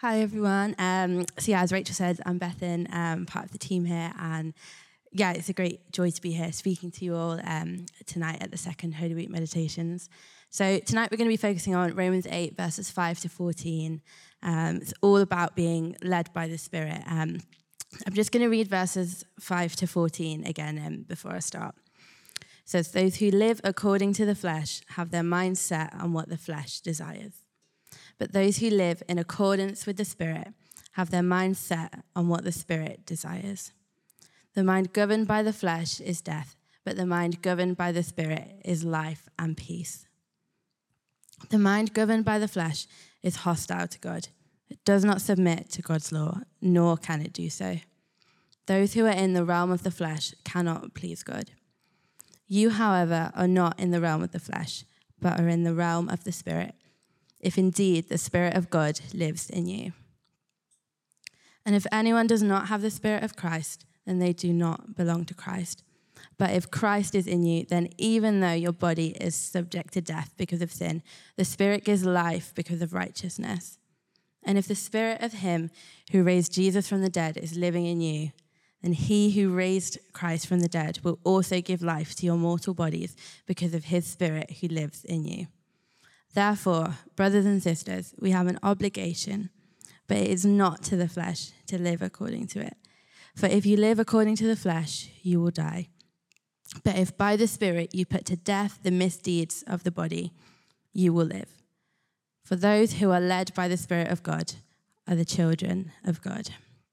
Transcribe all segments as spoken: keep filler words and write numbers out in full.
Hi, everyone. Um, so, yeah, as Rachel said, I'm Bethan, um, part of the team here. And, yeah, it's a great joy to be here speaking to you all um, tonight at the second Holy Week Meditations. So tonight we're going to be focusing on Romans eight, verses five to fourteen. Um, it's all about being led by the Spirit. Um, I'm just going to read verses five to fourteen again um, before I start. It says, those who live according to the flesh have their minds set on what the flesh desires. But those who live in accordance with the Spirit have their minds set on what the Spirit desires. The mind governed by the flesh is death, but the mind governed by the Spirit is life and peace. The mind governed by the flesh is hostile to God. It does not submit to God's law, nor can it do so. Those who are in the realm of the flesh cannot please God. You, however, are not in the realm of the flesh, but are in the realm of the Spirit, if indeed the Spirit of God lives in you. And if anyone does not have the Spirit of Christ, then they do not belong to Christ. But if Christ is in you, then even though your body is subject to death because of sin, the Spirit gives life because of righteousness. And if the Spirit of him who raised Jesus from the dead is living in you, then he who raised Christ from the dead will also give life to your mortal bodies because of his Spirit who lives in you. Therefore, brothers and sisters, we have an obligation, but it is not to the flesh to live according to it. For if you live according to the flesh, you will die. But if by the Spirit you put to death the misdeeds of the body, you will live. For those who are led by the Spirit of God are the children of God.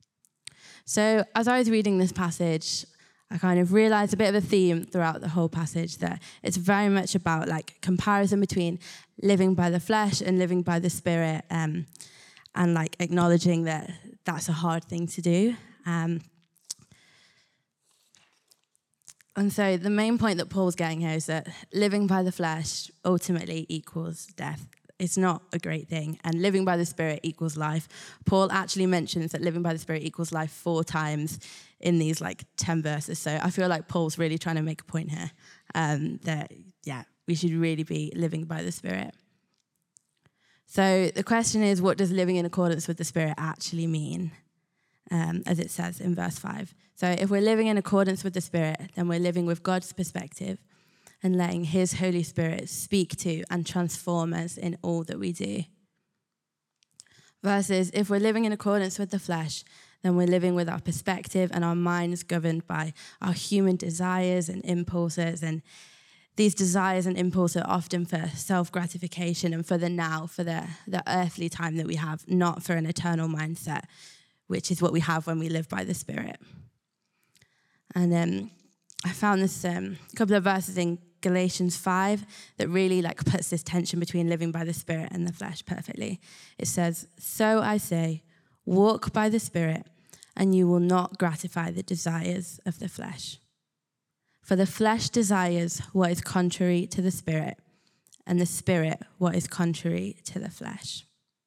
So as I was reading this passage, I kind of realized a bit of a theme throughout the whole passage that it's very much about like comparison between living by the flesh and living by the Spirit, um, and like acknowledging that that's a hard thing to do. Um, and so the main point that Paul's getting here is that living by the flesh ultimately equals death. It's not a great thing. And living by the Spirit equals life. Paul actually mentions that living by the Spirit equals life four times in these like ten verses. So I feel like Paul's really trying to make a point here, um, that, yeah, we should really be living by the Spirit. So the question is, what does living in accordance with the Spirit actually mean? Um, as it says in verse five. So if we're living in accordance with the Spirit, then we're living with God's perspective and letting his Holy Spirit speak to and transform us in all that we do. Versus, if we're living in accordance with the flesh, then we're living with our perspective and our minds governed by our human desires and impulses. And these desires and impulses are often for self-gratification and for the now, for the, the earthly time that we have, not for an eternal mindset, which is what we have when we live by the Spirit. And um, I found this um, couple of verses in Galatians five that really like puts this tension between living by the Spirit and the flesh perfectly. It says, so I say, walk by the Spirit, and you will not gratify the desires of the flesh. For the flesh desires what is contrary to the Spirit, and the Spirit what is contrary to the flesh.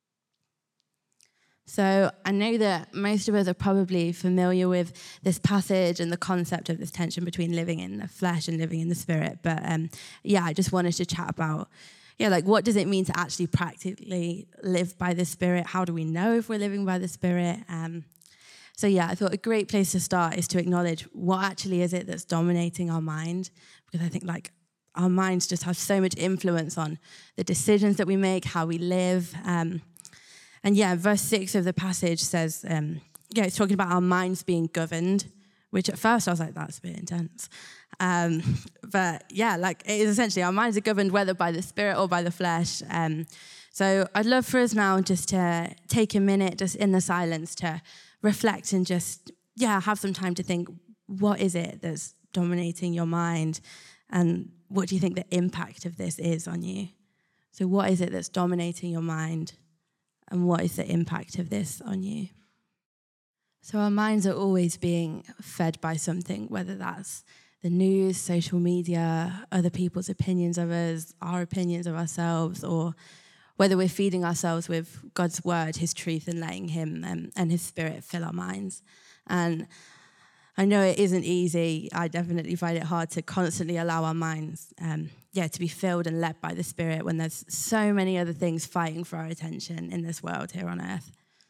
So I know that most of us are probably familiar with this passage and the concept of this tension between living in the flesh and living in the Spirit. But um, yeah, I just wanted to chat about, yeah, like what does it mean to actually practically live by the Spirit? How do we know if we're living by the Spirit? Um, so yeah, I thought a great place to start is to acknowledge what actually is it that's dominating our mind. Because I think like our minds just have so much influence on the decisions that we make, how we live. Um, And yeah, verse six of the passage says, um, yeah, it's talking about our minds being governed, which at first I was like, that's a bit intense. Um, but yeah, like it is essentially our minds are governed whether by the Spirit or by the flesh. Um, so I'd love for us now just to take a minute just in the silence to reflect and just, yeah, have some time to think, what is it that's dominating your mind? And what do you think the impact of this is on you? So what is it that's dominating your mind? And what is the impact of this on you? So our minds are always being fed by something, whether that's the news, social media, other people's opinions of us, our opinions of ourselves, or whether we're feeding ourselves with God's word, his truth, and letting him um, and his Spirit fill our minds. And I know it isn't easy. I definitely find it hard to constantly allow our minds um, yeah, to be filled and led by the Spirit when there's so many other things fighting for our attention in this world here on earth.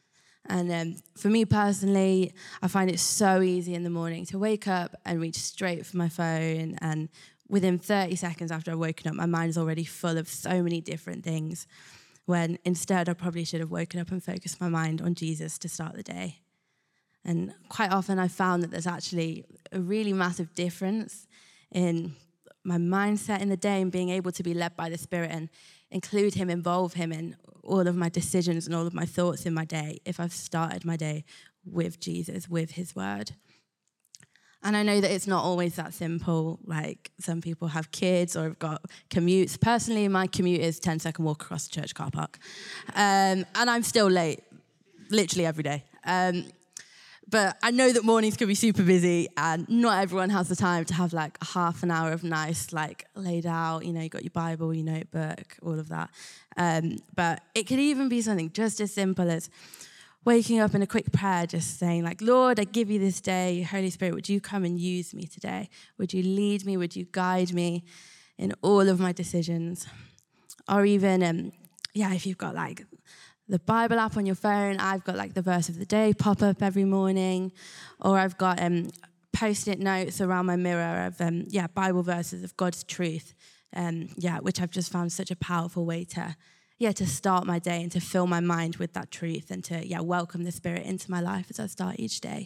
And um, for me personally, I find it so easy in the morning to wake up and reach straight for my phone. And within thirty seconds after I've woken up, my mind is already full of so many different things. When instead, I probably should have woken up and focused my mind on Jesus to start the day. And quite often I've found that there's actually a really massive difference in my mindset in the day and being able to be led by the Spirit and include him, involve him in all of my decisions and all of my thoughts in my day if I've started my day with Jesus, with his word. And I know that it's not always that simple. Like some people have kids or have got commutes. Personally, my commute is ten second walk across the church car park. Um, and I'm still late, literally every day. Um, But I know that mornings can be super busy and not everyone has the time to have like a half an hour of nice, like laid out, you know, you got your Bible, your notebook, all of that. Um, but it could even be something just as simple as waking up in a quick prayer, just saying like, Lord, I give you this day. Holy Spirit, would you come and use me today? Would you lead me? Would you guide me in all of my decisions? Or even, um, yeah, if you've got like the Bible app on your phone, I've got like the verse of the day pop up every morning, or I've got um, post-it notes around my mirror of um, yeah Bible verses of God's truth, um, yeah, which I've just found such a powerful way to yeah to start my day and to fill my mind with that truth and to yeah welcome the Spirit into my life as I start each day.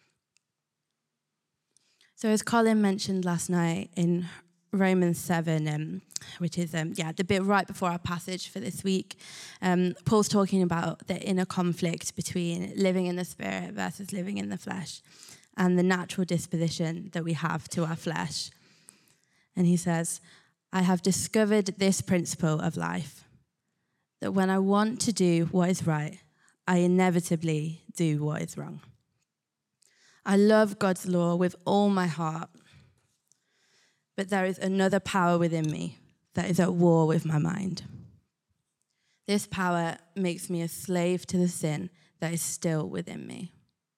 So as Colin mentioned last night in Romans seven, um, which is um, yeah the bit right before our passage for this week, um, Paul's talking about the inner conflict between living in the Spirit versus living in the flesh and the natural disposition that we have to our flesh. And he says, I have discovered this principle of life, that when I want to do what is right, I inevitably do what is wrong. I love God's law with all my heart, but there is another power within me that is at war with my mind. This power makes me a slave to the sin that is still within me.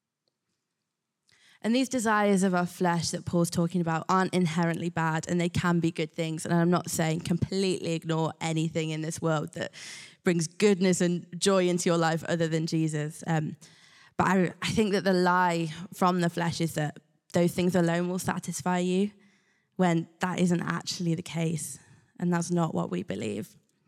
And these desires of our flesh that Paul's talking about aren't inherently bad, and they can be good things. And I'm not saying completely ignore anything in this world that brings goodness and joy into your life other than Jesus. Um, but I, I think that the lie from the flesh is that those things alone will satisfy you, when that isn't actually the case, and that's not what we believe.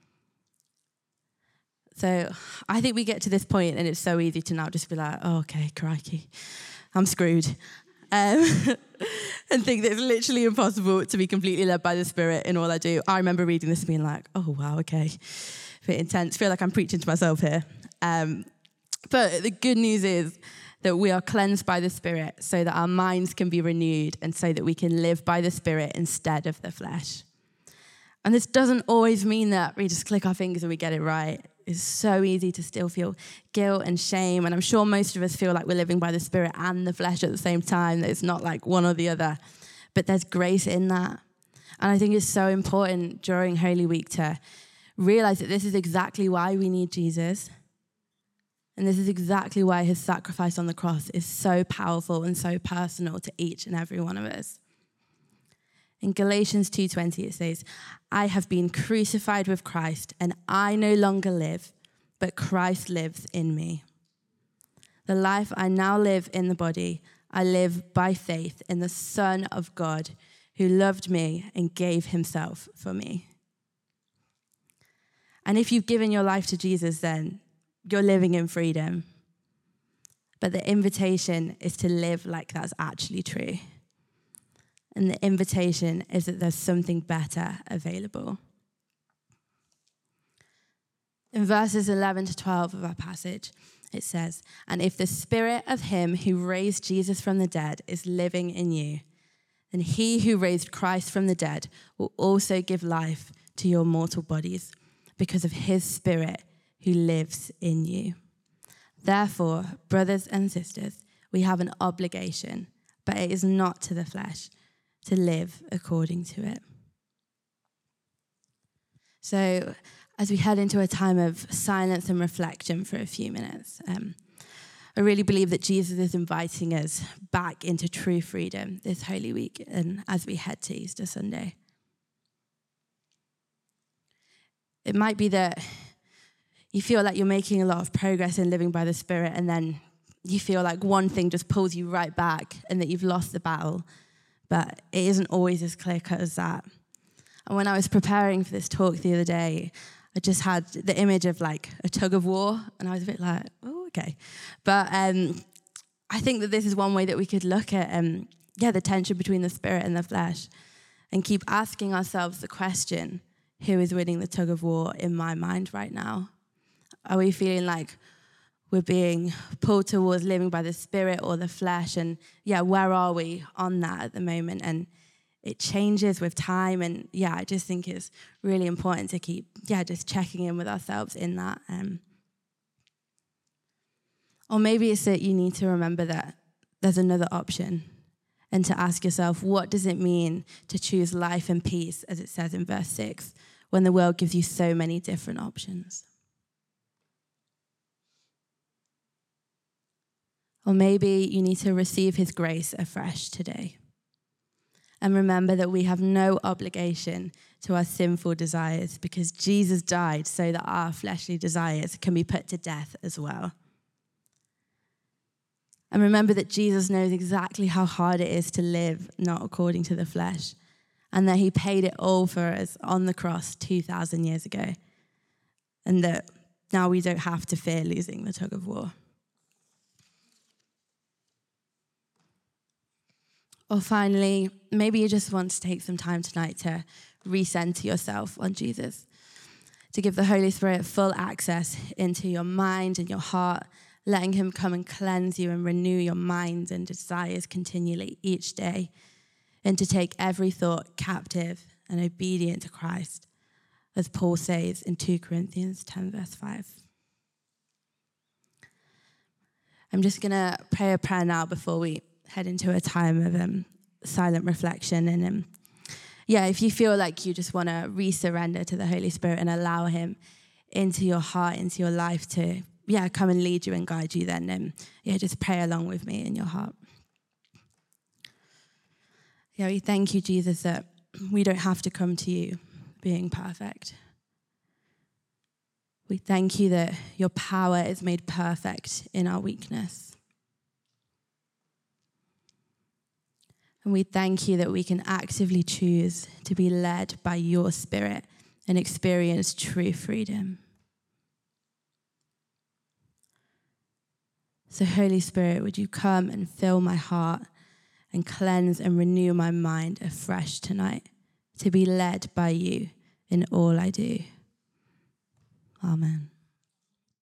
So I think we get to this point, and it's so easy to now just be like, oh, okay, crikey, I'm screwed. Um, and think that it's literally impossible to be completely led by the Spirit in all I do. I remember reading this and being like, oh, wow, okay, a bit intense. Feel like I'm preaching to myself here. Um, but the good news is that we are cleansed by the Spirit so that our minds can be renewed and so that we can live by the Spirit instead of the flesh. And this doesn't always mean that we just click our fingers and we get it right. It's so easy to still feel guilt and shame. And I'm sure most of us feel like we're living by the Spirit and the flesh at the same time, that it's not like one or the other. But there's grace in that. And I think it's so important during Holy Week to realize that this is exactly why we need Jesus. And this is exactly why his sacrifice on the cross is so powerful and so personal to each and every one of us. In Galatians two twenty, it says, I have been crucified with Christ, and I no longer live, but Christ lives in me. The life I now live in the body, I live by faith in the Son of God, who loved me and gave himself for me. And if you've given your life to Jesus, then you're living in freedom. But the invitation is to live like that's actually true. And the invitation is that there's something better available. In verses eleven to twelve of our passage, it says, and if the Spirit of him who raised Jesus from the dead is living in you, then he who raised Christ from the dead will also give life to your mortal bodies because of his Spirit who lives in you. Therefore, brothers and sisters, we have an obligation, but it is not to the flesh, to live according to it. So, as we head into a time of silence and reflection for a few minutes, um, I really believe that Jesus is inviting us back into true freedom this Holy Week and as we head to Easter Sunday. It might be that you feel like you're making a lot of progress in living by the Spirit, and then you feel like one thing just pulls you right back and that you've lost the battle. But it isn't always as clear cut as that. And when I was preparing for this talk the other day, I just had the image of like a tug of war, and I was a bit like, oh, okay. But um, I think that this is one way that we could look at, um, yeah, the tension between the spirit and the flesh, and keep asking ourselves the question, who is winning the tug of war in my mind right now? Are we feeling like we're being pulled towards living by the spirit or the flesh? And yeah, where are we on that at the moment? And it changes with time. And yeah, I just think it's really important to keep, yeah, just checking in with ourselves in that. Um, or maybe it's that you need to remember that there's another option, and to ask yourself, what does it mean to choose life and peace, as it says in verse six, when the world gives you so many different options? Or maybe you need to receive his grace afresh today. And remember that we have no obligation to our sinful desires, because Jesus died so that our fleshly desires can be put to death as well. And remember that Jesus knows exactly how hard it is to live not according to the flesh, and that he paid it all for us on the cross two thousand years ago, and that now we don't have to fear losing the tug of war. Or finally, maybe you just want to take some time tonight to recenter yourself on Jesus, to give the Holy Spirit full access into your mind and your heart, letting him come and cleanse you and renew your mind and desires continually each day, and to take every thought captive and obedient to Christ, as Paul says in two Corinthians ten, verse five. I'm just going to pray a prayer now before we head into a time of um, silent reflection. And um, yeah, if you feel like you just want to re-surrender to the Holy Spirit and allow him into your heart, into your life to, yeah, come and lead you and guide you, then um, yeah, just pray along with me in your heart. Yeah, we thank you, Jesus, that we don't have to come to you being perfect. We thank you that your power is made perfect in our weakness. And we thank you that we can actively choose to be led by your Spirit and experience true freedom. So Holy Spirit, would you come and fill my heart and cleanse and renew my mind afresh tonight, to be led by you in all I do. Amen.